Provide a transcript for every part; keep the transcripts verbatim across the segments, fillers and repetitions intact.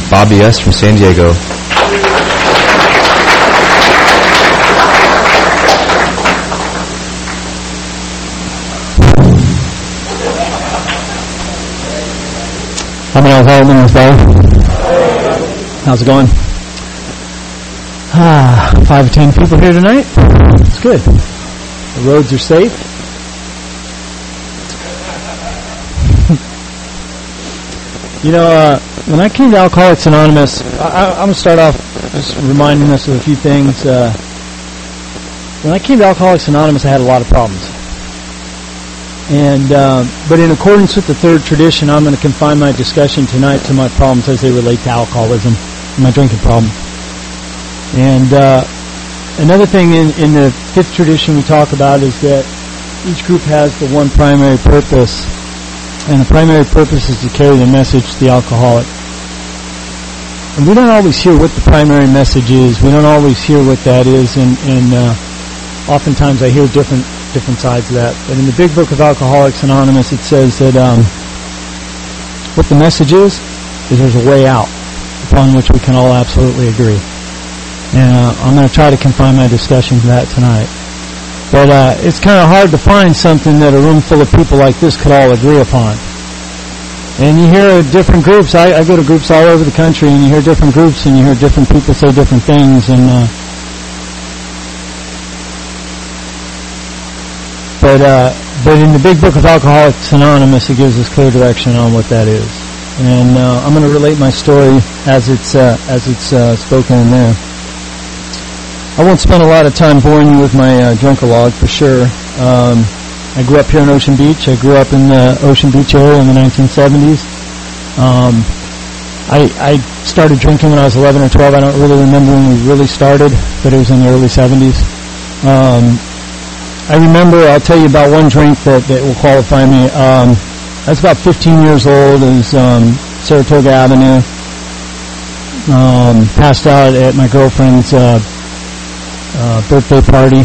Bobby S. from San Diego. How many of y'all know this? How's it going? Ah, five or ten people here tonight. It's good. The roads are safe. You know, uh, when I came to Alcoholics Anonymous, I, I'm going to start off just reminding us of a few things. Uh, when I came to Alcoholics Anonymous, I had a lot of problems. And uh, but in accordance with the third tradition, I'm going to confine my discussion tonight to my problems as they relate to alcoholism, my drinking problem. And uh, another thing in, in the fifth tradition we talk about is that each group has the one primary purpose, and the primary purpose is to carry the message to the alcoholic. And we don't always hear what the primary message is. We don't always hear what that is, and, and uh, oftentimes I hear different different sides of that. But in the Big Book of Alcoholics Anonymous, it says that um, what the message is, is there's a way out upon which we can all absolutely agree. And uh, I'm going to try to confine my discussion to that tonight. But uh, it's kind of hard to find something that a room full of people like this could all agree upon. And you hear different groups. I, I go to groups all over the country, and you hear different groups, and you hear different people say different things. And uh, but uh, but in the Big Book of Alcoholics Anonymous, it gives us clear direction on what that is. And uh, I'm going to relate my story as it's uh, as it's uh, spoken in there. I won't spend a lot of time boring you with my uh, drunk-a-log, for sure. Um, I grew up here in Ocean Beach. I grew up in the Ocean Beach area in the nineteen seventies. Um, I, I started drinking when I was eleven or twelve. I don't really remember when we really started, but it was in the early seventies. Um, I remember, I'll tell you about one drink that, that will qualify me. Um, I was about fifteen years old. It was um, Saratoga Avenue. Um, passed out at my girlfriend's uh, Uh, birthday party.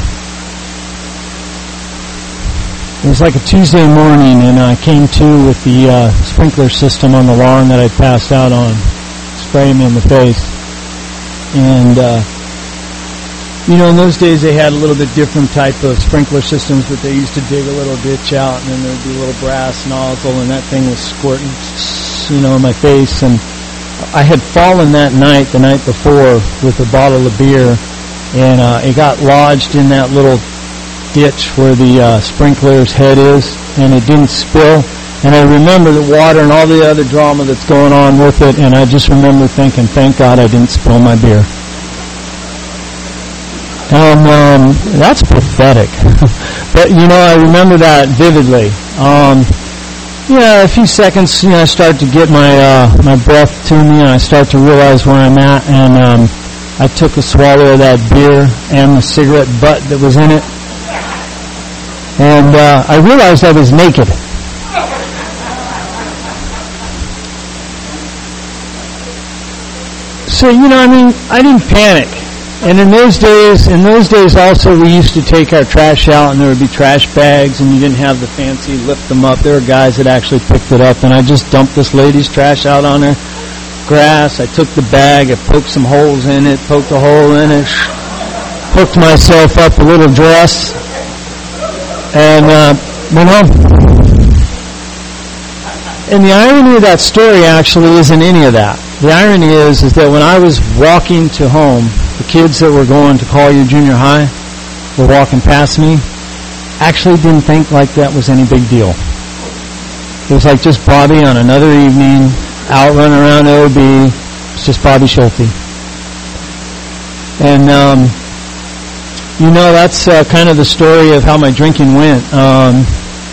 It was like a Tuesday morning, and I came to with the uh, sprinkler system on the lawn that I'd passed out on, spraying me in the face. And, uh, you know, in those days they had a little bit different type of sprinkler systems, but they used to dig a little ditch out, and then there'd be a little brass nozzle, and that thing was squirting, you know, in my face. And I had fallen that night, the night before, with a bottle of beer, and uh, it got lodged in that little ditch where the uh, sprinkler's head is, and it didn't spill. And I remember the water and all the other drama that's going on with it, and I just remember thinking, thank God I didn't spill my beer. And um, that's pathetic. But, you know, I remember that vividly. Um, yeah, a few seconds, you know, I start to get my uh, my breath to me, and I start to realize where I'm at, and um, I took a swallow of that beer and the cigarette butt that was in it. And uh, I realized I was naked. So, you know, I mean, I didn't panic. And in those days, in those days also, we used to take our trash out, and there would be trash bags, and you didn't have the fancy lift them up. There were guys that actually picked it up, and I just dumped this lady's trash out on her grass. I took the bag, I poked some holes in it, poked a hole in it, hooked myself up a little dress, and uh, went home. And the irony of that story actually isn't any of that. The irony is, is that when I was walking to home, the kids that were going to Collier Junior High were walking past me, actually didn't think like that was any big deal. It was like just Bobby on another evening, out running around O B. It's just Bobby Schulte. And, um, you know, that's uh, kind of the story of how my drinking went. Um,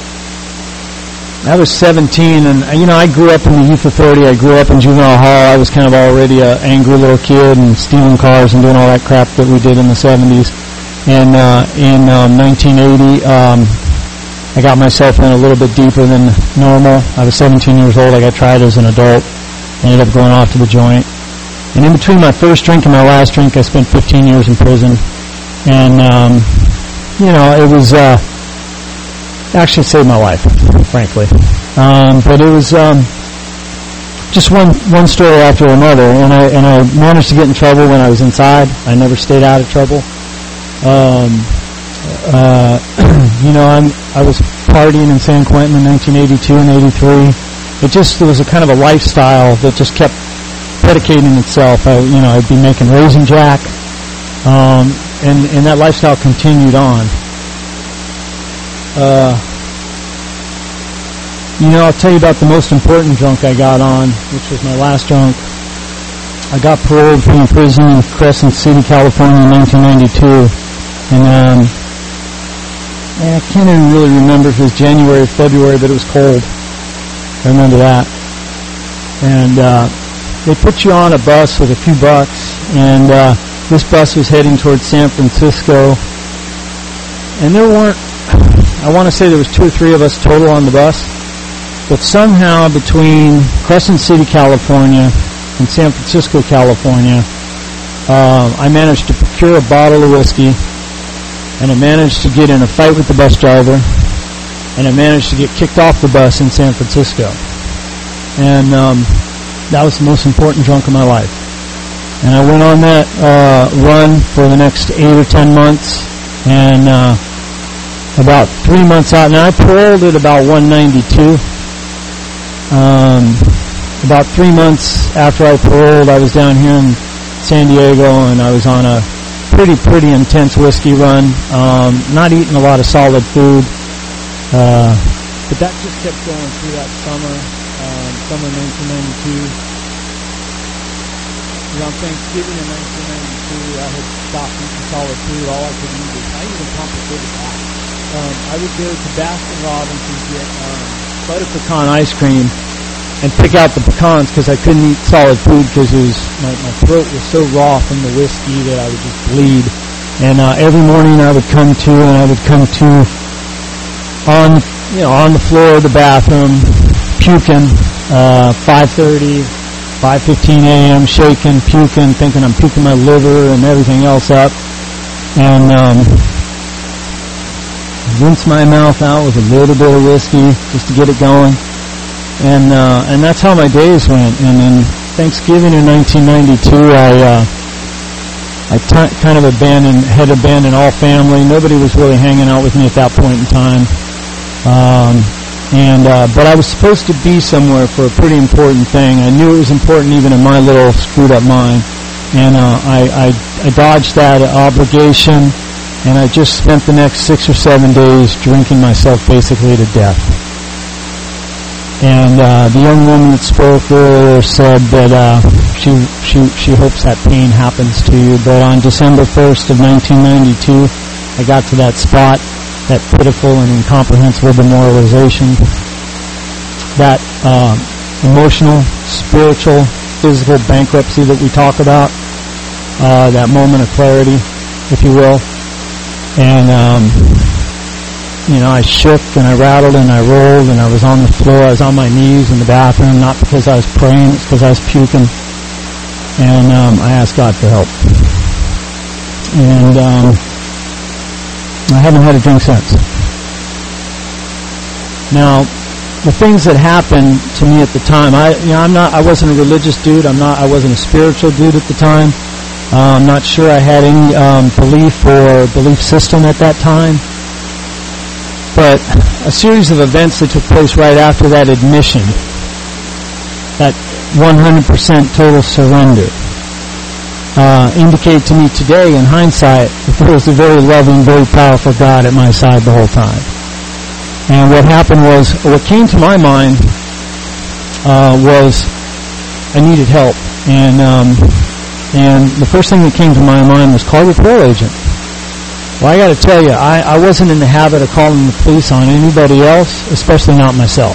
I was seventeen, and, you know, I grew up in the Youth Authority. I grew up in juvenile hall. I was kind of already an angry little kid and stealing cars and doing all that crap that we did in the seventies. And uh, in um, nineteen eighty, um, I got myself in a little bit deeper than normal. I was seventeen years old. I got tried as an adult. I ended up going off to the joint. And in between my first drink and my last drink, I spent fifteen years in prison. And, um, you know, it was, uh, actually saved my life, frankly. Um, but it was, um, just one one story after another, and I and I managed to get in trouble when I was inside. I never stayed out of trouble. Um, uh, you know, I'm I was partying in San Quentin in nineteen eighty-two and eighty-three. It just it was a kind of a lifestyle that just kept predicating itself. I, you know, I'd be making Raisin Jack, um, and and that lifestyle continued on. Uh, You know, I'll tell you about the most important drunk I got on, which was my last drunk. I got paroled from a prison in Crescent City, California in nineteen ninety-two. And, um, man, I can't even really remember if it was January or February, but it was cold. I remember that. And, uh, they put you on a bus with a few bucks, and, uh, this bus was heading towards San Francisco. And there weren't, I want to say there was two or three of us total on the bus. But somehow between Crescent City, California and San Francisco, California, uh, I managed to procure a bottle of whiskey, and I managed to get in a fight with the bus driver, and I managed to get kicked off the bus in San Francisco. And um, that was the most important drunk of my life. And I went on that uh, run for the next eight or ten months, and uh, about three months out, now I paroled at about one ninety-two. Um, about three months after I paroled, I was down here in San Diego, and I was on a pretty, pretty intense whiskey run, um, not eating a lot of solid food, uh, but that just kept going through that summer, um, summer nineteen ninety-two. Around Thanksgiving in nineteen ninety-two, I had stopped eating solid food. All I could eat was, I even complicated that. Um, I would go to Baskin Robbins and get um, butter pecan ice cream and pick out the pecans because I couldn't eat solid food because it was my, my throat was so raw from the whiskey that I would just bleed. And uh, every morning I would come to, and I would come to on you know on the floor of the bathroom, puking, uh, five thirty, five fifteen a.m., shaking, puking, thinking I'm puking my liver and everything else up, and um, rinse my mouth out with a little bit of whiskey just to get it going, and uh, and that's how my days went. And then Thanksgiving in nineteen ninety-two, I uh, I t- kind of abandoned had abandoned all family. Nobody was really hanging out with me at that point in time, um, and uh, but I was supposed to be somewhere for a pretty important thing. I knew it was important even in my little screwed up mind, and uh, I, I I dodged that obligation. And I just spent the next six or seven days drinking myself basically to death. And uh, the young woman that spoke earlier said that uh, she she she hopes that pain happens to you. But on December first of nineteen ninety-two, I got to that spot, that pitiful and incomprehensible demoralization, that uh, emotional, spiritual, physical bankruptcy that we talk about, uh, that moment of clarity, if you will. And, um, you know, I shook and I rattled and I rolled and I was on the floor. I was on my knees in the bathroom, not because I was praying, it's because I was puking. And um, I asked God for help. And um, I haven't had a drink since. Now, the things that happened to me at the time, I, you know, I'm not, I wasn't a religious dude. I'm not, I wasn't a spiritual dude at the time. Uh, I'm not sure I had any um, belief or belief system at that time. But a series of events that took place right after that admission, that one hundred percent total surrender, uh, indicate to me today, in hindsight, that there was a very loving, very powerful God at my side the whole time. And what happened was, what came to my mind uh, was I needed help. And... Um, And the first thing that came to my mind was call your parole agent. Well, I got to tell you, I, I wasn't in the habit of calling the police on anybody else, especially not myself.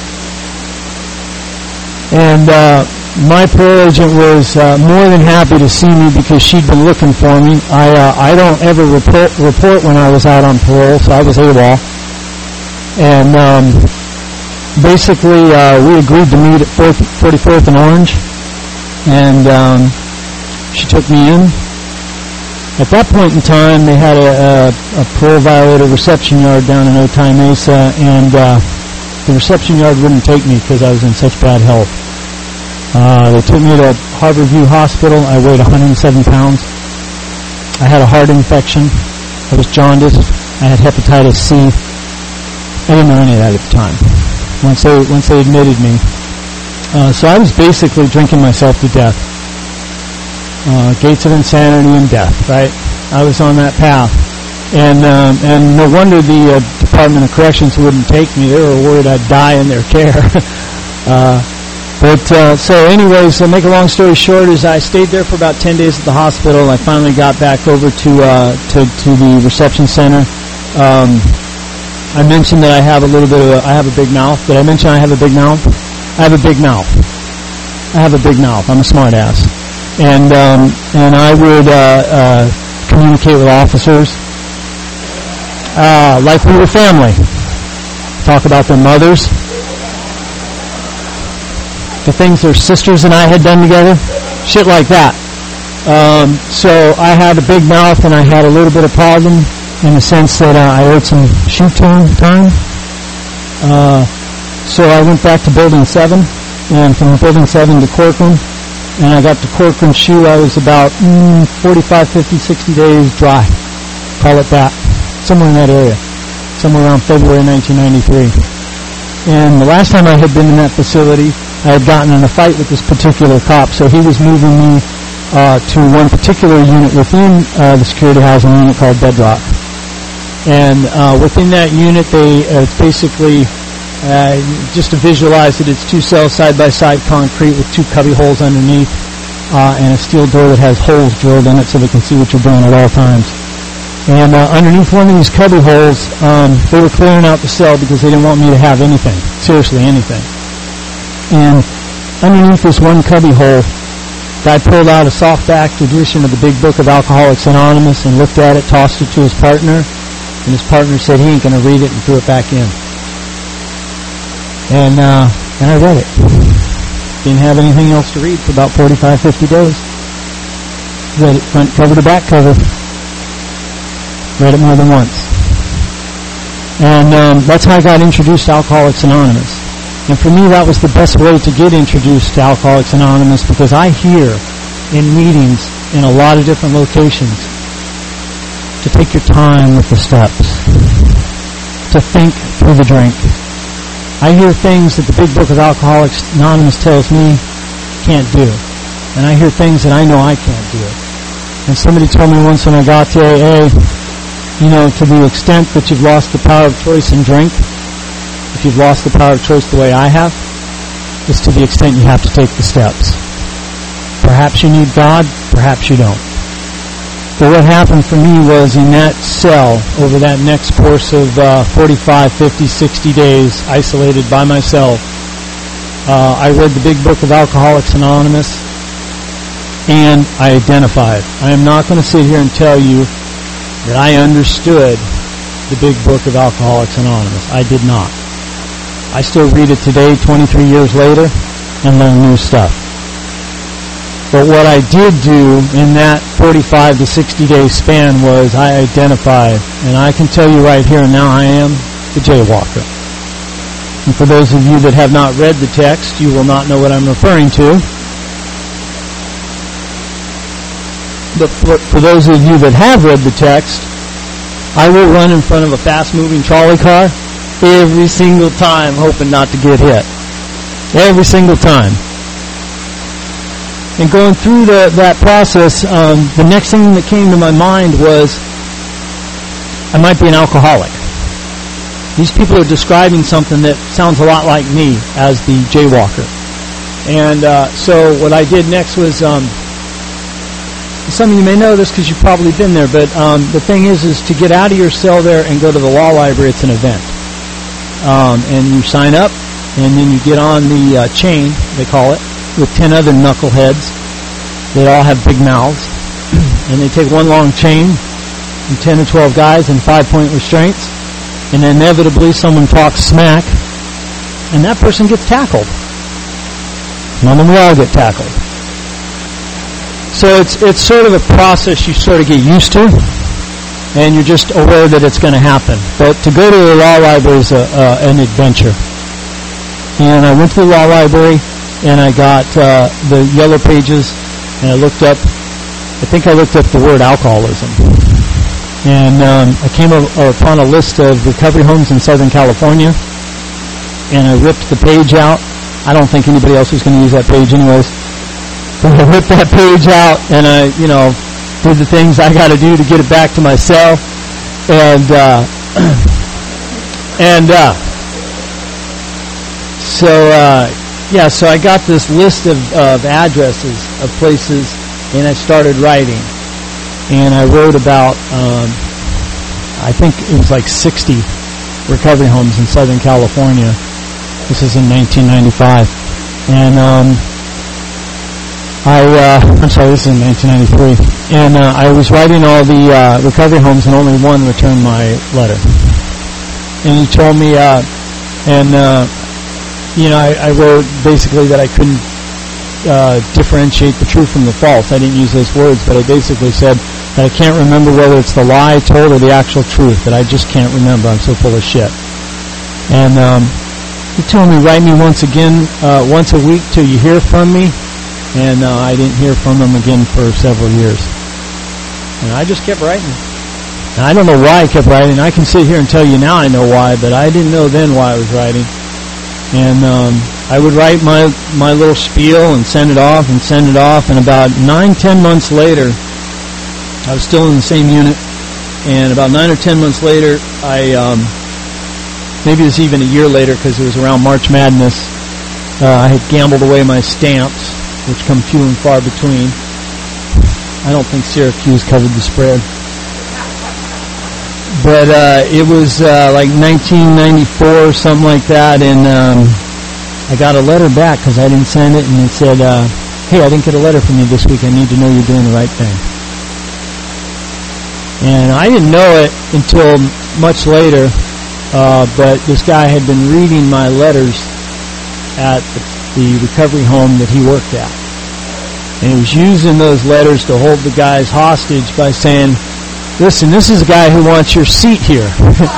And uh, my parole agent was uh, more than happy to see me because she'd been looking for me. I uh, I don't ever report report when I was out on parole, so I was AWOL. And um, basically, uh, we agreed to meet at forty-fourth and Orange, and um, she took me in. At that point in time, they had a, a, a parole violator reception yard down in Otay Mesa, and uh, the reception yard wouldn't take me because I was in such bad health. Uh, they took me to Harborview Hospital. I weighed one hundred seven pounds. I had a heart infection. I was jaundiced. I had hepatitis C. I didn't know any of that at the time. Once they once they admitted me, uh, so I was basically drinking myself to death. Uh, gates of insanity and death. Right? I was on that path, and um, and no wonder the uh, Department of Corrections wouldn't take me. They were worried I'd die in their care. uh, But, uh, so anyways, to make a long story short, is I stayed there for about ten days at the hospital. I finally got back over to, uh, to, to the reception center. Um, I mentioned that I have a little bit of a, I have a big mouth. Did I mention I have a big mouth? I have a big mouth. I have a big mouth. I'm a smart ass. And, um, and I would, uh, uh, communicate with officers, uh, like we were family. Talk about their mothers. The things their sisters and I had done together, shit like that. Um, so I had a big mouth and I had a little bit of problem in the sense that uh, I owed some shoe time. Uh, so I went back to Building seven, and from Building seven to Corcoran, and I got to Corcoran shoe. I was about mm, forty-five, fifty, sixty days dry. Call it that. Somewhere in that area. Somewhere around February nineteen ninety-three. And the last time I had been in that facility, I had gotten in a fight with this particular cop, so he was moving me uh, to one particular unit within uh, the security housing unit called Bedrock. And uh, within that unit, they uh, basically, uh, just to visualize it, it's two cells side-by-side concrete with two cubby holes underneath uh, and a steel door that has holes drilled in it so they can see what you're doing at all times. And uh, underneath one of these cubby holes, um, they were clearing out the cell because they didn't want me to have anything, seriously anything. And underneath this one cubby hole, guy pulled out a soft-backed edition of the Big Book of Alcoholics Anonymous and looked at it, tossed it to his partner, and his partner said he ain't going to read it, and threw it back in. And uh, and I read it. Didn't have anything else to read for about forty-five, fifty days. Read it front cover to back cover. Read it more than once. And um, that's how I got introduced to Alcoholics Anonymous. And for me, that was the best way to get introduced to Alcoholics Anonymous, because I hear in meetings in a lot of different locations to take your time with the steps, to think through the drink. I hear things that the Big Book of Alcoholics Anonymous tells me can't do. And I hear things that I know I can't do. And somebody told me once when I got to A A, you know, to the extent that you've lost the power of choice in drink, if you've lost the power of choice the way I have, it's to the extent you have to take the steps. Perhaps you need God, perhaps you don't. But what happened for me was in that cell, over that next course of uh, forty-five, fifty, sixty days, isolated by myself, uh, I read the Big Book of Alcoholics Anonymous, and I identified. I am not going to sit here and tell you that I understood the Big Book of Alcoholics Anonymous. I did not. I still read it today, twenty-three years later, and learn new stuff. But what I did do in that forty-five to sixty day span was I identified, and I can tell you right here and now, I am the jaywalker. And for those of you that have not read the text, you will not know what I'm referring to. But for, for those of you that have read the text, I will run in front of a fast-moving trolley car every single time, hoping not to get hit. Every single time. And going through the, that process, um, the next thing that came to my mind was, I might be an alcoholic. These people are describing something that sounds a lot like me as the jaywalker. And uh, so what I did next was, um, some of you may know this because you've probably been there, but um, the thing is, is to get out of your cell there and go to the law library, it's an event. Um, and you sign up, and then you get on the uh, chain, they call it, with ten other knuckleheads that all have big mouths. And they take one long chain and ten or twelve guys in five-point restraints, and inevitably someone talks smack, and that person gets tackled. Well, then we all get tackled. So it's it's sort of a process you sort of get used to, and you're just aware that it's going to happen. But to go to the law library is a, uh, an adventure. And I went to the law library, and I got uh, the Yellow Pages, and I looked up, I think I looked up the word alcoholism. And um, I came up, upon a list of recovery homes in Southern California, and I ripped the page out. I don't think anybody else was going to use that page anyways. But I ripped that page out, and I, you know, did the things I got to do to get it back to myself. And, uh, and, uh, so, uh, yeah, so I got this list of, of addresses of places, and I started writing. And I wrote about, um, I think it was like sixty recovery homes in Southern California. This is in nineteen ninety-five. And, um, I, uh, I'm sorry, this is in nineteen ninety-three. And, uh, I was writing all the, uh, recovery homes, and only one returned my letter. And he told me, uh, and, uh, you know, I, I wrote basically that I couldn't, uh, differentiate the truth from the false. I didn't use those words, but I basically said that I can't remember whether it's the lie told or the actual truth, that I just can't remember. I'm so full of shit. And, um, he told me, write me once again, uh, once a week till you hear from me. And uh, I didn't hear from him again for several years. And I just kept writing. And I don't know why I kept writing. I can sit here and tell you now I know why, but I didn't know then why I was writing. And um, I would write my, my little spiel and send it off and send it off. And about nine, ten months later, I was still in the same unit. And about nine or ten months later, I, um, maybe it was even a year later because it was around March Madness, uh, I had gambled away my stamps, which come few and far between. I don't think Syracuse covered the spread. But uh, it was uh, like nineteen ninety-four or something like that, and um, I got a letter back because I didn't send it, and it said, uh, hey, I didn't get a letter from you this week. I need to know you're doing the right thing. And I didn't know it until much later, uh, but this guy had been reading my letters at the the recovery home that he worked at. And he was using those letters to hold the guys hostage by saying, listen, this is a guy who wants your seat here.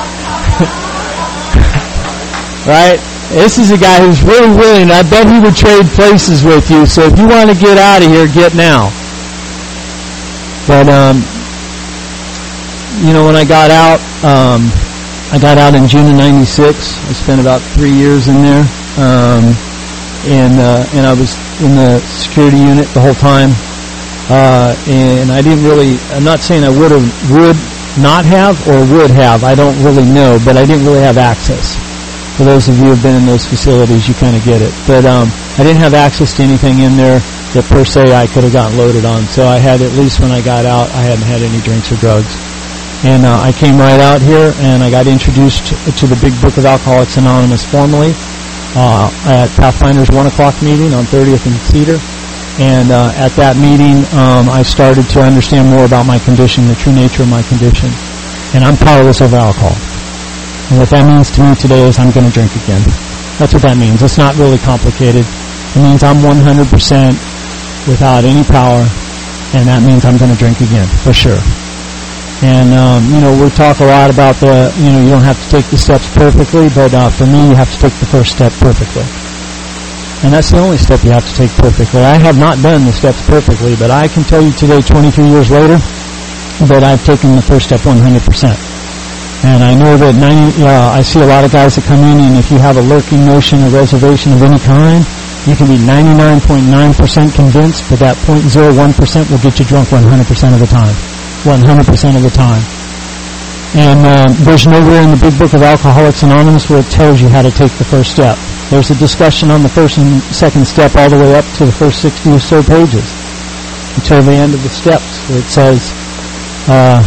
Right? This is a guy who's really willing. I bet he would trade places with you. So if you want to get out of here, get now. But, um, you know, when I got out, um, I got out in June of ninety-six. I spent about three years in there. Um, And, uh, and I was in the security unit the whole time. Uh, and I didn't really, I'm not saying I would have, would not have or would have. I don't really know, but I didn't really have access. For those of you who have been in those facilities, you kind of get it. But, um, I didn't have access to anything in there that per se I could have gotten loaded on. So I had, at least when I got out, I hadn't had any drinks or drugs. And, uh, I came right out here and I got introduced to the Big Book of Alcoholics Anonymous formally. Uh, at Pathfinder's one o'clock meeting on thirtieth and Cedar. And uh, at that meeting, um, I started to understand more about my condition, the true nature of my condition. And I'm powerless over alcohol. And what that means to me today is I'm going to drink again. That's what that means. It's not really complicated. It means I'm one hundred percent without any power, and that means I'm going to drink again, for sure. And, um, you know, we talk a lot about the, you know, you don't have to take the steps perfectly, but uh, for me, you have to take the first step perfectly. And that's the only step you have to take perfectly. I have not done the steps perfectly, but I can tell you today, twenty-three years later, that I've taken the first step one hundred percent. And I know that ninety, uh, I see a lot of guys that come in, and if you have a lurking notion or reservation of any kind, you can be ninety-nine point nine percent convinced, but that zero point zero one percent will get you drunk one hundred percent of the time. one hundred percent of the time. And um, there's nowhere in the Big Book of Alcoholics Anonymous where it tells you how to take the first step. There's a discussion on the first and second step all the way up to the first sixty or so pages until the end of the steps where it says, uh,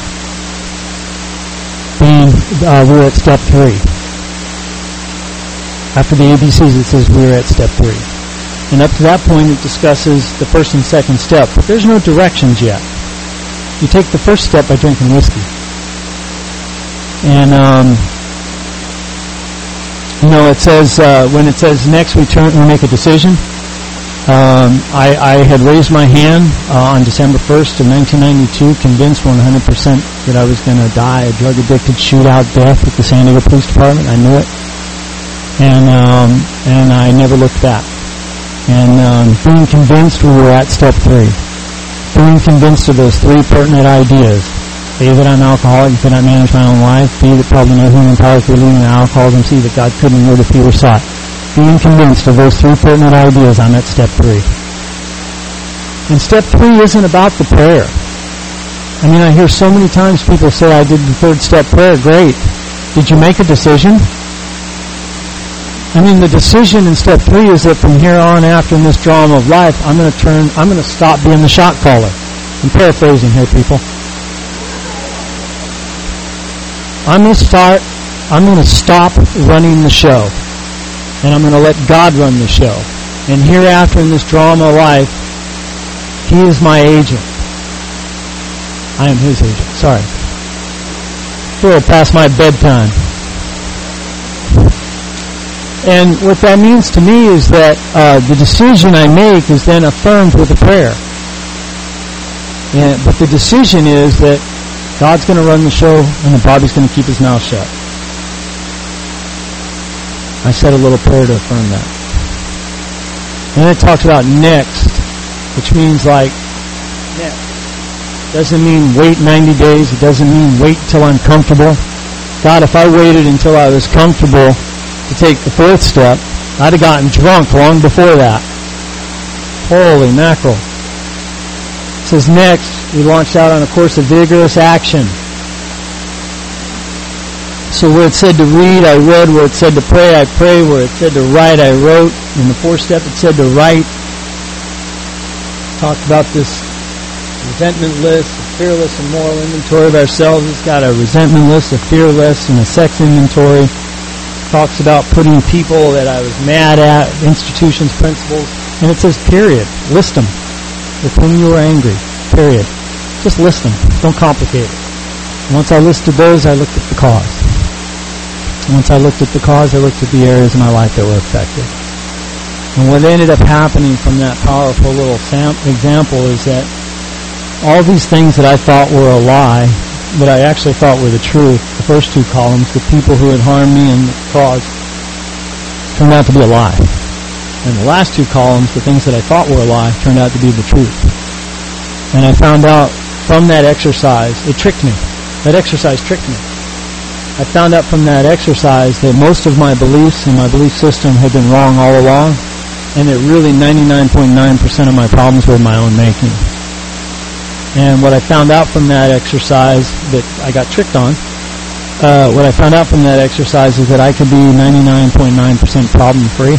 being, uh, we're at step three. After the A B Cs it says we're at step three. And up to that point it discusses the first and second step, but there's no directions yet. You take the first step by drinking whiskey. And, um, you know, it says, uh, when it says next we turn, we make a decision, um, I, I had raised my hand, uh, on December first of nineteen ninety-two, convinced one hundred percent that I was gonna die a drug-addicted shootout death at the San Diego Police Department. I knew it. And, um, and I never looked back. And um, being convinced, we were at step three. Being convinced of those three pertinent ideas. A, that I'm alcoholic and cannot manage my own life. B, that probably no human power is relieving alcoholism. C, that God couldn't reward if he were sought. Being convinced of those three pertinent ideas, I'm at step three. And step three isn't about the prayer. I mean, I hear so many times people say, I did the third step prayer. Great. Did you make a decision? I mean, the decision in step three is that from here on, after in this drama of life, I'm going to turn, I'm going to stop being the shot caller. I'm paraphrasing here, people. I'm going to start, I'm going to stop running the show. And I'm going to let God run the show. And hereafter in this drama of life, he is my agent. I am his agent. Sorry. A little past my bedtime. And what that means to me is that uh, the decision I make is then affirmed with a prayer. And, but the decision is that God's going to run the show and that Bobby's going to keep his mouth shut. I said a little prayer to affirm that. And then it talks about next, which means like next. Doesn't mean wait ninety days. It doesn't mean wait until I'm comfortable. God, if I waited until I was comfortable to take the fourth step, I'd have gotten drunk long before that. Holy mackerel. It says next, we launched out on a course of vigorous action. So where it said to read, I read. Where it said to pray, I pray. Where it said to write, I wrote. In the fourth step, it said to write. Talked about this resentment list, a fearless and moral inventory of ourselves. It's got a resentment list, a fearless, and a sex inventory. Talks about putting people that I was mad at, institutions, principles, and it says period. List them. With whom you were angry. Period. Just list them. Don't complicate it. Once I listed those, I looked at the cause. Once I looked at the cause, I looked at the areas of my life that were affected. And what ended up happening from that powerful little sam- example is that all these things that I thought were a lie, that I actually thought were the truth, the first two columns, the people who had harmed me and the cause, turned out to be a lie. And the last two columns, the things that I thought were a lie, turned out to be the truth. And I found out from that exercise, it tricked me. That exercise tricked me. I found out from that exercise that most of my beliefs and my belief system had been wrong all along, and that really ninety-nine point nine percent of my problems were my own making. And what I found out from that exercise that I got tricked on, uh, what I found out from that exercise is that I could be ninety-nine point nine percent problem free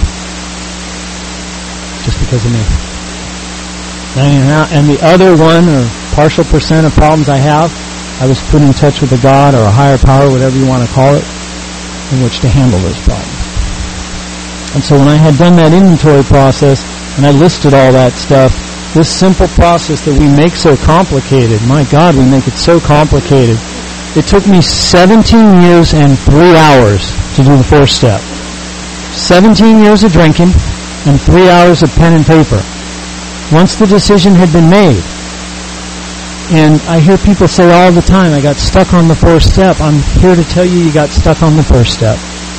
just because of me. And the other one or partial percent of problems I have, I was put in touch with a God or a higher power, whatever you want to call it, in which to handle those problems. And so when I had done that inventory process and I listed all that stuff, this simple process that we make so complicated, my God, we make it so complicated. It took me seventeen years and three hours to do the fourth step. seventeen years of drinking and three hours of pen and paper. Once the decision had been made. And I hear people say all the time, I got stuck on the fourth step. I'm here to tell you you got stuck on the first step.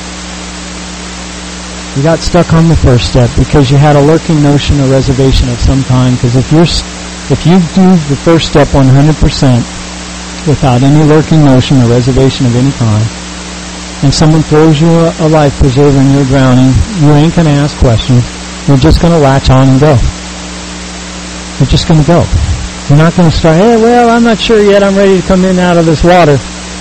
You got stuck on the first step because you had a lurking notion or reservation of some kind. Because if you're, if you do the first step one hundred percent without any lurking notion or reservation of any kind, and someone throws you a, a life preserver and you're drowning, you ain't going to ask questions. You're just going to latch on and go. You're just going to go. You're not going to start, hey, well, I'm not sure yet. I'm ready to come in out of this water.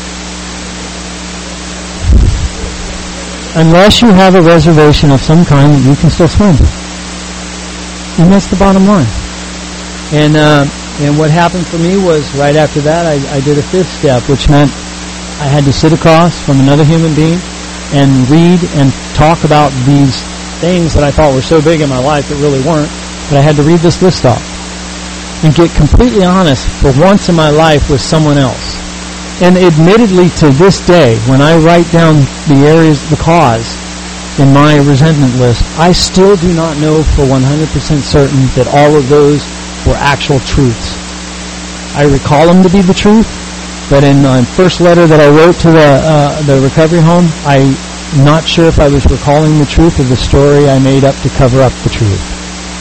Unless you have a reservation of some kind that you can still swim. And that's the bottom line. And uh, and what happened for me was right after that, I, I did a fifth step, which meant I had to sit across from another human being and read and talk about these things that I thought were so big in my life that really weren't. But I had to read this list off and get completely honest for once in my life with someone else. And admittedly, to this day, when I write down the areas, the cause in my resentment list, I still do not know for one hundred percent certain that all of those were actual truths. I recall them to be the truth, but in my first letter that I wrote to the, uh, the recovery home, I'm not sure if I was recalling the truth of the story I made up to cover up the truth.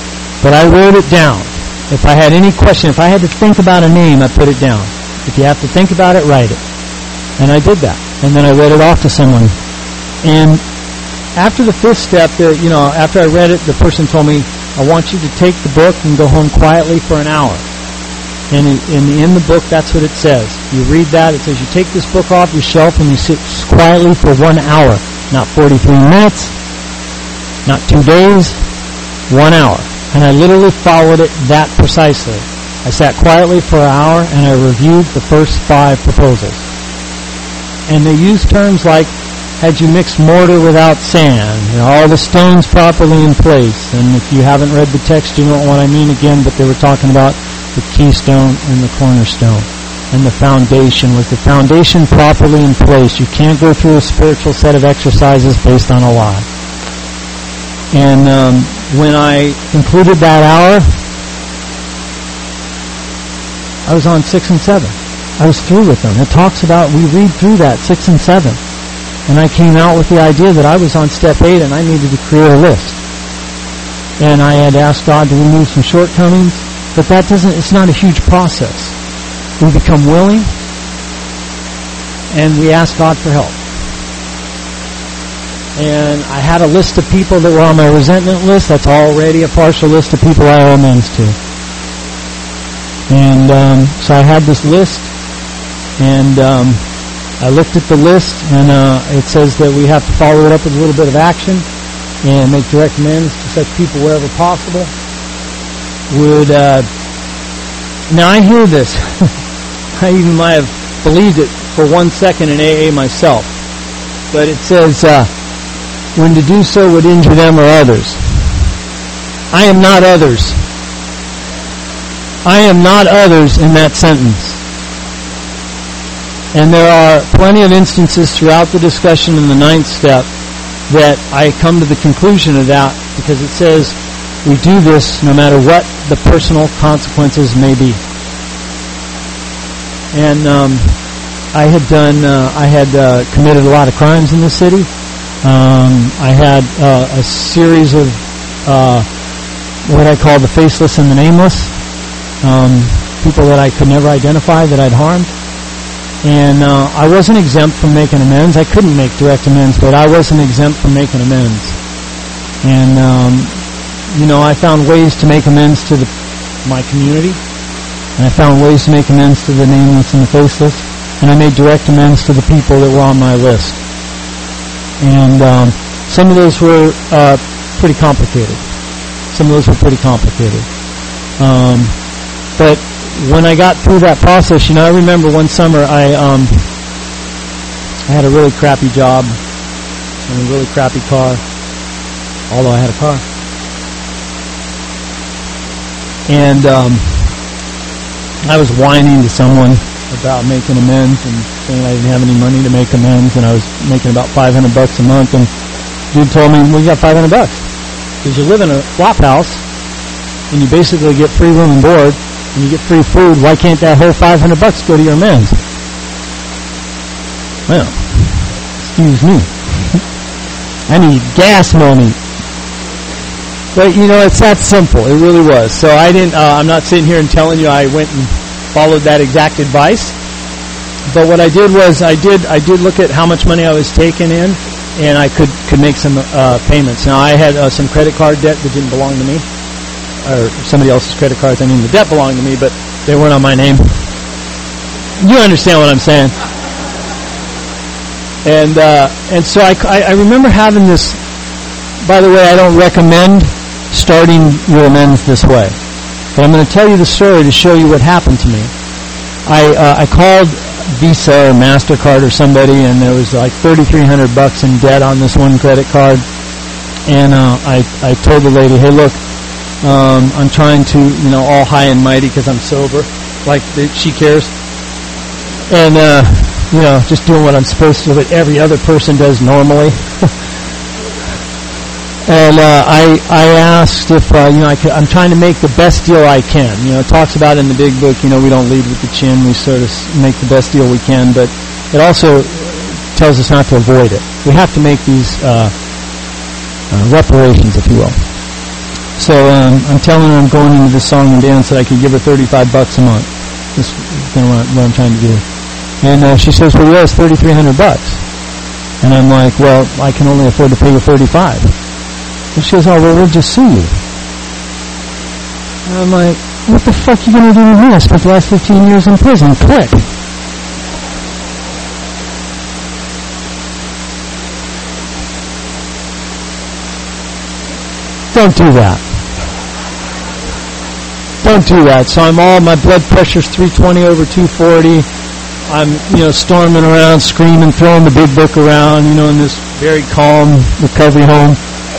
But I wrote it down. If I had any question, if I had to think about a name, I put it down. If you have to think about it, write it. And I did that. And then I read it off to someone. And after the fifth step, the, you know, after I read it, the person told me, I want you to take the book and go home quietly for an hour. And in, in, in the book, that's what it says. You read that, it says you take this book off your shelf and you sit quietly for one hour. Not forty-three minutes, not two days, one hour. And I literally followed it that precisely. I sat quietly for an hour and I reviewed the first five proposals. And they use terms like, had you mixed mortar without sand, you know, all the stones properly in place. And if you haven't read the text, you know what I mean again, but they were talking about the keystone and the cornerstone. And the foundation. Was the foundation properly in place? You can't go through a spiritual set of exercises based on a lie. And um, when I concluded that hour, I was on six and seven. I was through with them. It talks about, we read through that, six and seven. And I came out with the idea that I was on step eight and I needed to create a list. And I had asked God to remove some shortcomings, but that doesn't, it's not a huge process. We become willing and we ask God for help. And I had a list of people that were on my resentment list. That's already a partial list of people I owe amends to. And um, so I had this list, and um, I looked at the list, and uh, it says that we have to follow it up with a little bit of action and make direct amends to such people wherever possible. Would uh, now I hear this. I even might have believed it for one second in A A myself. But it says, uh, when to do so would injure them or others. I am not others. I am not others in that sentence. And there are plenty of instances throughout the discussion in the ninth step that I come to the conclusion of that, because it says we do this no matter what the personal consequences may be. And um, I had done, uh, I had uh, committed a lot of crimes in the city. Um, I had uh, a series of uh, what I call the faceless and the nameless, um, people that I could never identify that I'd harmed. And uh, I wasn't exempt from making amends. I couldn't make direct amends, but I wasn't exempt from making amends. And um, you know, I found ways to make amends to the, my community. And I found ways to make amends to the nameless and the faceless. And I made direct amends to the people that were on my list. And um, some of those were uh, pretty complicated. Some of those were pretty complicated. Um, but when I got through that process, you know, I remember one summer I um, I had a really crappy job and a really crappy car, although I had a car. And um, I was whining to someone about making amends and saying I didn't have any money to make amends, and I was making about five hundred bucks a month. And dude told me, "Well, you got five hundred bucks because you live in a flop house and you basically get free room and board and you get free food. Why can't that whole five hundred bucks go to your amends?" Well, excuse me, I need gas money. But, you know, it's that simple. It really was. So I didn't, uh, I'm not sitting here and telling you I went and followed that exact advice. But what I did was I did, I did look at how much money I was taking in, and I could, could make some, uh, payments. Now, I had, uh, some credit card debt that didn't belong to me, or somebody else's credit cards. I mean, the debt belonged to me, but they weren't on my name. You understand what I'm saying? And, uh, and so I, I, I remember having this. By the way, I don't recommend starting your amends this way. But I'm going to tell you the story to show you what happened to me. I uh, I called Visa or MasterCard or somebody, and there was like thirty-three hundred bucks in debt on this one credit card. And uh, I I told the lady, "Hey, look, um, I'm trying to, you know, all high and mighty because I'm sober, like she cares, and uh, you know, just doing what I'm supposed to, that every other person does normally." And uh, I I asked if uh, you know I could, I'm trying to make the best deal I can. You know, it talks about in the big book. You know, we don't lead with the chin. We sort of make the best deal we can. But it also tells us not to avoid it. We have to make these uh, uh, reparations, if you will. So um, I'm telling her I'm going into this song and dance that I could give her thirty-five bucks a month. That's kind of what, what I'm trying to do. And uh, she says, well, yeah, it's thirty-three hundred bucks. And I'm like, well, I can only afford to pay you thirty-five. And she goes, oh, well, we'll just sue you. And I'm like, what the fuck are you going to do with me? I spent the last fifteen years in prison. Click. Don't do that. Don't do that. So I'm all, my blood pressure's three twenty over two forty. I'm, you know, storming around, screaming, throwing the big book around, you know, in this very calm recovery home.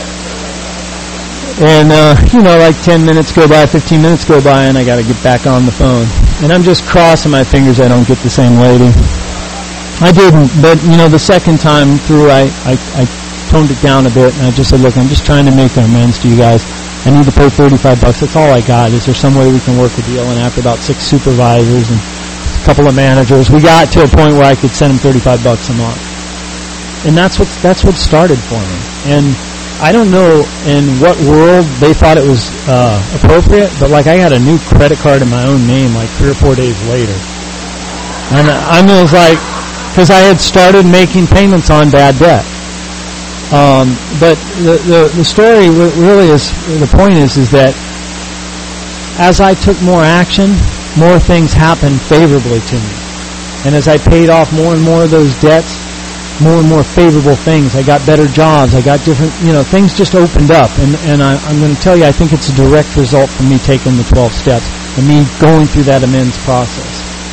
And, uh, you know, like ten minutes go by, fifteen minutes go by, and I got to get back on the phone. And I'm just crossing my fingers I don't get the same lady. I didn't, but, you know, the second time through, I, I, I toned it down a bit, and I just said, look, I'm just trying to make amends to you guys. I need to pay thirty-five bucks. That's all I got. Is there some way we can work a deal? And after about six supervisors and a couple of managers, we got to a point where I could send them thirty-five bucks a month. And that's what that's what started for me. And I don't know in what world they thought it was uh, appropriate, but like I got a new credit card in my own name like three or four days later. And I was like, because I had started making payments on bad debt. Um, but the, the the story really is, the point is, is that as I took more action, more things happened favorably to me. And as I paid off more and more of those debts, more and more favorable things. I got better jobs. I got different, you know, things just opened up. And, and I, I'm going to tell you, I think it's a direct result from me taking the twelve steps and me going through that amends process.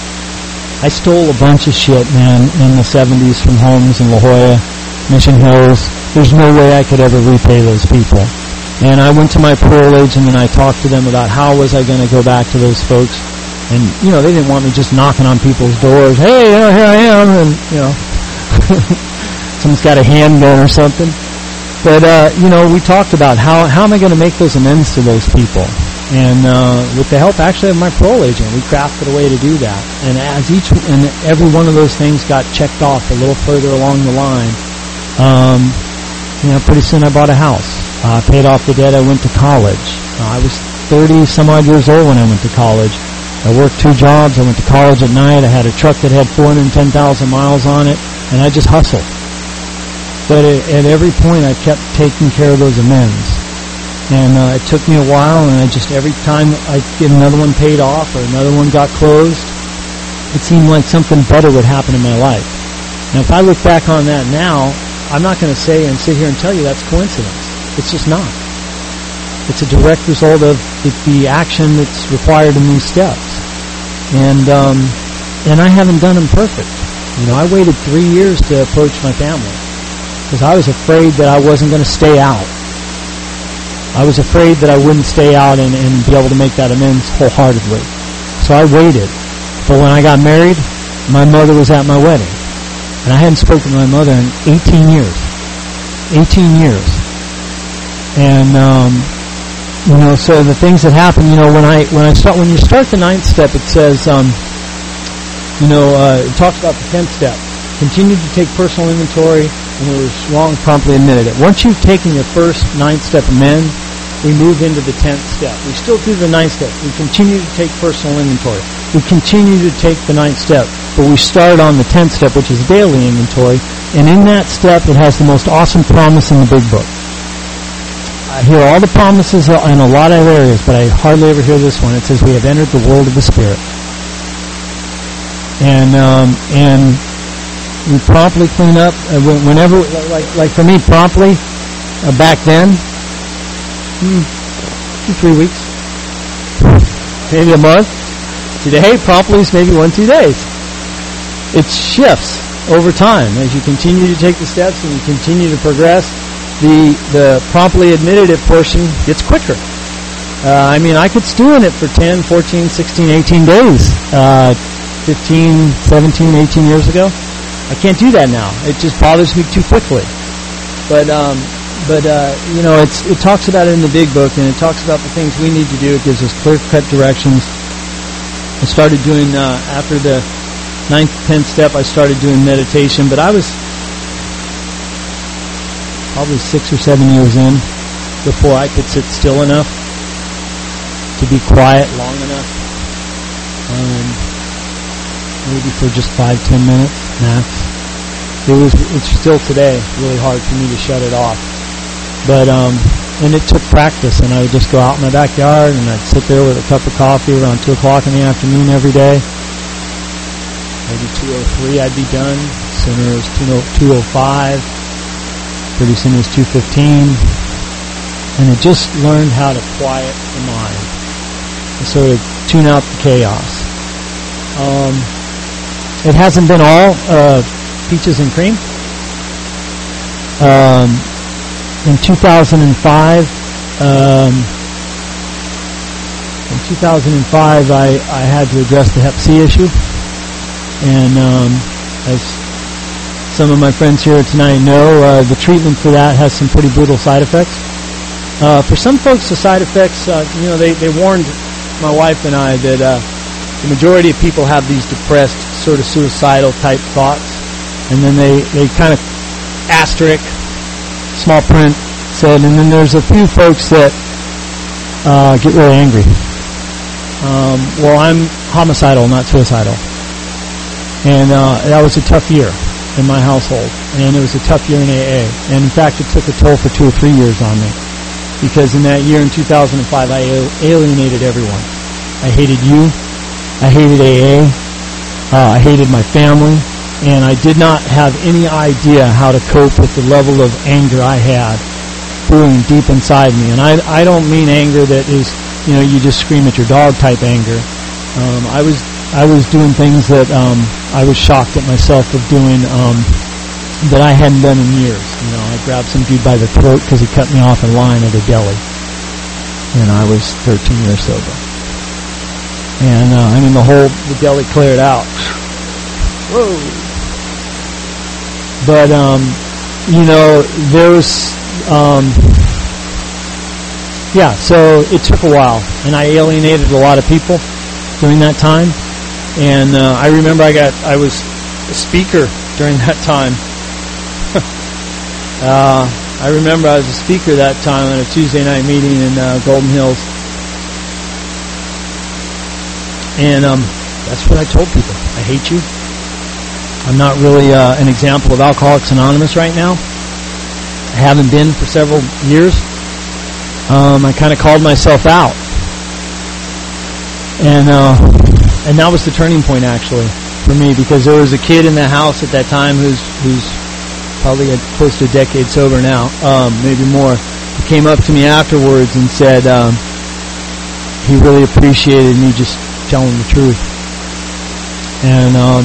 I stole a bunch of shit, man, in the seventies from homes in La Jolla, Mission Hills. There's no way I could ever repay those people. And I went to my parole agent and I talked to them about how was I going to go back to those folks. And, you know, they didn't want me just knocking on people's doors. Hey, uh, here I am. And, you know, someone's got a handgun or something. But, uh, you know, we talked about how, how am I going to make those amends to those people. And uh, with the help, actually, of my parole agent, we crafted a way to do that. And as each and every one of those things got checked off a little further along the line, um, you know, pretty soon I bought a house. I uh, paid off the debt. I went to college. Uh, I was thirty some odd years old when I went to college. I worked two jobs. I went to college at night. I had a truck that had four hundred ten thousand miles on it, and I just hustled. But it, at every point, I kept taking care of those amends. And uh, it took me a while, and I just, every time I get another one paid off or another one got closed, it seemed like something better would happen in my life. Now, if I look back on that now, I'm not going to say and sit here and tell you that's coincidence. It's just not. It's a direct result of the, the action that's required in these steps. And um, and I haven't done them perfect. You know, I waited three years to approach my family because I was afraid that I wasn't going to stay out. I was afraid that I wouldn't stay out and, and be able to make that amends wholeheartedly. So I waited. But when I got married, my mother was at my wedding. And I hadn't spoken to my mother in eighteen years. eighteen years. And, um, you know, so the things that happen, you know, when I when I start when you start the ninth step, it says, um, you know, uh, it talks about the tenth step. Continue to take personal inventory, and who was wrong promptly admitted it. Once you've taken your first ninth step amend, we move into the tenth step. We still do the ninth step. We continue to take personal inventory. We continue to take the ninth step, but we start on the tenth step, which is daily inventory. And in that step, it has the most awesome promise in the big book. I hear all the promises in a lot of areas, but I hardly ever hear this one. It says, we have entered the world of the Spirit. And, um, and we promptly clean up, uh, whenever, like, like for me, promptly, uh, back then, hmm, three weeks, maybe a month. Today, promptly is maybe one, two days. It shifts over time as you continue to take the steps and you continue to progress. The the promptly admitted it portion gets quicker. Uh, I mean, I could stew in it for ten, fourteen, sixteen, eighteen days, uh, fifteen, seventeen, eighteen years ago. I can't do that now. It just bothers me too quickly. But um, but uh, you know, it's it talks about it in the big book, and it talks about the things we need to do. It gives us clear-cut directions. I started doing uh, after the ninth, tenth step. I started doing meditation, but I was probably six or seven years in before I could sit still enough to be quiet long enough, um, maybe for just five, ten minutes max. It was, it's still today really hard for me to shut it off. But, um, and it took practice, and I would just go out in my backyard, and I'd sit there with a cup of coffee around two o'clock in the afternoon every day. Maybe two oh three I'd be done. Sooner it was two oh five. Pretty soon it was two fifteen. And I just learned how to quiet the mind. And sort of tune out the chaos. Um, it hasn't been all uh, peaches and cream. Um, in two thousand five, um, in two thousand five, I, I had to address the Hep C issue, and um, as some of my friends here tonight know, uh, the treatment for that has some pretty brutal side effects. Uh, for some folks, the side effects, uh, you know, they, they warned my wife and I that uh, the majority of people have these depressed, sort of suicidal type thoughts, and then they, they kind of asterisk, small print, said, and then there's a few folks that uh, get really angry. Um, well, I'm homicidal, not suicidal. And uh, that was a tough year in my household, and it was a tough year in A A. And in fact, it took a toll for two or three years on me, because in that year in two thousand five, I alienated everyone. I hated you. I hated A A. Uh, I hated my family. And I did not have any idea how to cope with the level of anger I had brewing deep inside me. And I, I don't mean anger that is, you know, you just scream at your dog type anger. Um, I was I was doing things that um, I was shocked at myself of doing um, that I hadn't done in years. You know, I grabbed some dude by the throat because he cut me off in line at a deli, and I was thirteen years sober. And uh, I mean, the whole the deli cleared out. Whoa! But um, you know, there's um, yeah. So it took a while, and I alienated a lot of people during that time. And uh, I remember I got I was a speaker during that time. uh, I remember I was a speaker that time at a Tuesday night meeting in uh, Golden Hills, and um, that's what I told people. I hate you. I'm not really uh, an example of Alcoholics Anonymous right now. I haven't been for several years. Um, I kind of called myself out, and uh, and that was the turning point actually for me, because there was a kid in the house at that time who's who's probably close to a decade sober now, um, maybe more. He came up to me afterwards and said um, he really appreciated me just telling the truth, and um,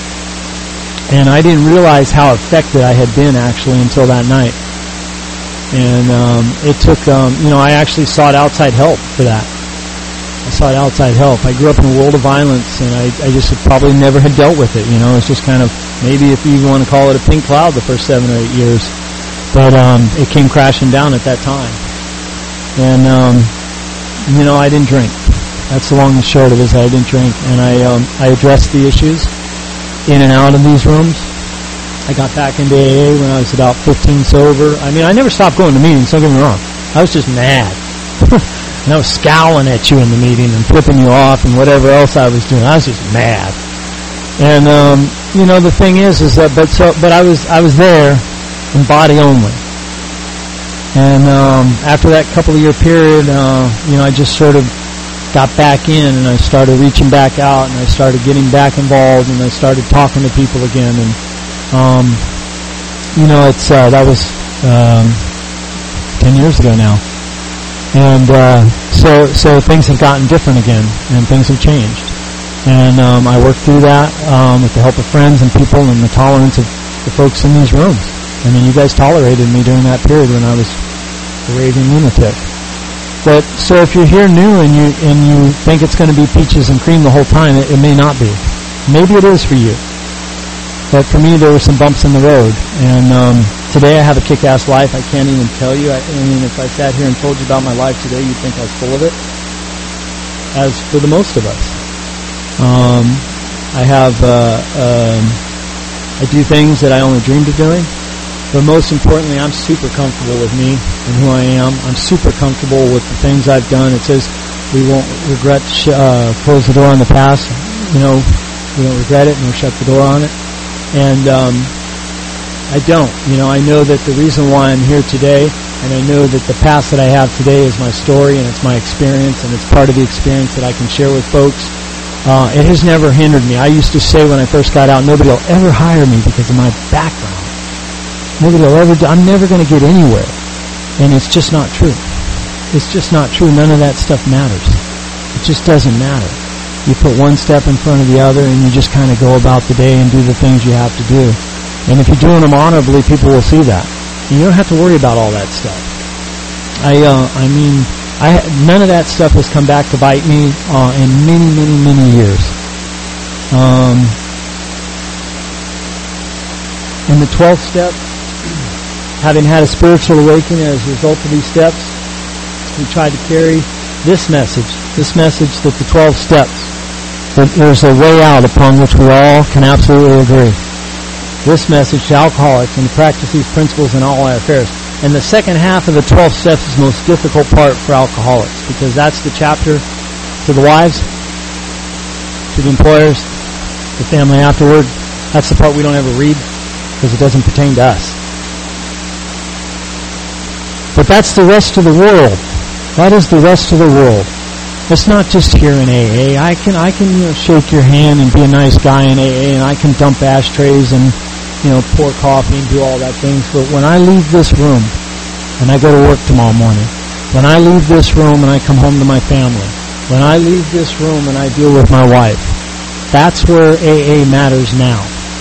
and I didn't realize how affected I had been actually until that night. And um, it took, um, you know, I actually sought outside help for that. I sought outside help. I grew up in a world of violence, and I, I just probably never had dealt with it. You know, it's just kind of, maybe if you want to call it a pink cloud the first seven or eight years. But um, it came crashing down at that time. And, um, you know, I didn't drink. That's the long and short of it, is I didn't drink. And I, um, I addressed the issues in and out of these rooms. I got back into A A when I was about fifteen sober. I mean, I never stopped going to meetings, don't get me wrong. I was just mad. And I was scowling at you in the meeting and flipping you off and whatever else I was doing. I was just mad. And, um, you know, the thing is, is that, but so, but I was, I was there in body only. And, um, after that couple of year period, uh, you know, I just sort of got back in, and I started reaching back out, and I started getting back involved, and I started talking to people again. And, um, you know, it's, uh, that was, um, ten years ago now. And, uh, so, so things have gotten different again, and things have changed. And, um, I worked through that, um, with the help of friends and people and the tolerance of the folks in these rooms. I mean, you guys tolerated me during that period when I was a raving lunatic. But, so if you're here new and you, and you think it's going to be peaches and cream the whole time, it, it may not be. Maybe it is for you. But for me, there were some bumps in the road. And um, today I have a kick-ass life. I can't even tell you. I, I mean, if I sat here and told you about my life today, you'd think I was full of it. As for the most of us. Um, I have, uh, um, I do things that I only dreamed of doing. But most importantly, I'm super comfortable with me and who I am. I'm super comfortable with the things I've done. It says, We won't regret sh- uh, close the door on the past. You know, we don't regret it nor shut the door on it. And um, I don't. You know, I know that the reason why I'm here today, and I know that the past that I have today is my story and it's my experience, and it's part of the experience that I can share with folks. Uh, it has never hindered me. I used to say when I first got out, nobody will ever hire me because of my background. Nobody will ever do, I'm never going to get anywhere. And it's just not true. It's just not true. None of that stuff matters. It just doesn't matter. You put one step in front of the other and you just kind of go about the day and do the things you have to do. And if you're doing them honorably, people will see that. And you don't have to worry about all that stuff. I, uh, I mean, I none of that stuff has come back to bite me uh, in many, many, many years. Um, in the twelfth step, having had a spiritual awakening as a result of these steps, we tried to carry this message, this message that the twelve steps, that there's a way out upon which we all can absolutely agree. This message to alcoholics and to practice these principles in all our affairs. And the second half of the twelve steps is the most difficult part for alcoholics, because that's the chapter to the wives, to the employers, the family afterward. That's the part we don't ever read because it doesn't pertain to us. But that's the rest of the world. That is the rest of the world. It's not just here in A A. I can, I can, you know, shake your hand and be a nice guy in A A, and I can dump ashtrays and, you know, pour coffee and do all that things. But when I leave this room and I go to work tomorrow morning, when I leave this room and I come home to my family, when I leave this room and I deal with my wife, that's where A A matters now.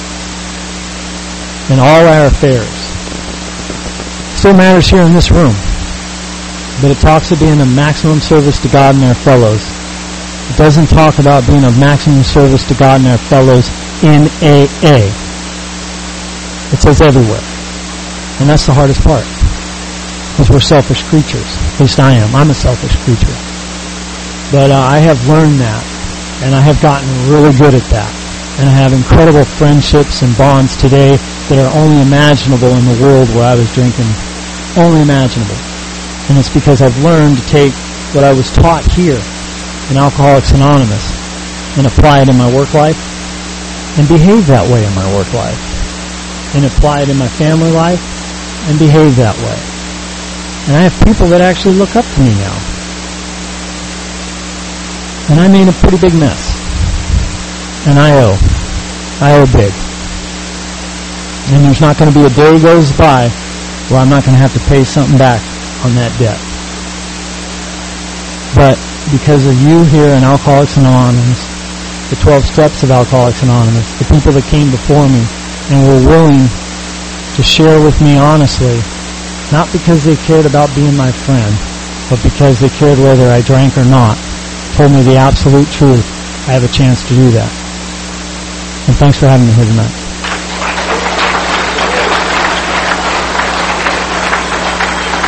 In all our affairs. Still matters here in this room. But it talks of being of maximum service to God and our fellows. It doesn't talk about being of maximum service to God and our fellows in A A. It says everywhere. And that's the hardest part. Because we're selfish creatures. At least I am. I'm a selfish creature. But uh, I have learned that. And I have gotten really good at that. And I have incredible friendships and bonds today that are only imaginable in the world where I was drinking. Only imaginable. And it's because I've learned to take what I was taught here in Alcoholics Anonymous and apply it in my work life and behave that way in my work life. And apply it in my family life and behave that way. And I have people that actually look up to me now. And I made a pretty big mess. And I owe. I owe big. And there's not going to be a day goes by where I'm not going to have to pay something back on that debt. But because of you here in Alcoholics Anonymous, the twelve steps of Alcoholics Anonymous, the people that came before me and were willing to share with me honestly, not because they cared about being my friend, but because they cared whether I drank or not, told me the absolute truth, I have a chance to do that. And thanks for having me here tonight.